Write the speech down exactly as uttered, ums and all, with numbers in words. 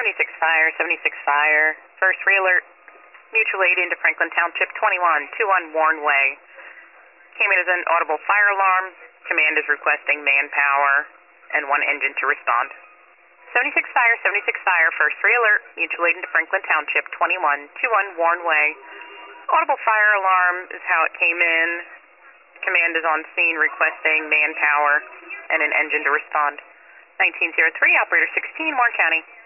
seventy-six fire, seventy-six fire. First re-alert. Mutual aid into Franklin Township twenty-one, two one Warren Way. Came in as an audible fire alarm. Command is requesting manpower and one engine to respond. seventy-six fire, seventy-six fire. First re-alert. Mutual aid into Franklin Township twenty-one, two one Warren Way. Audible fire alarm is how it came in. Command is on scene requesting manpower and an engine to respond. nineteen oh three, Operator sixteen, Warren County.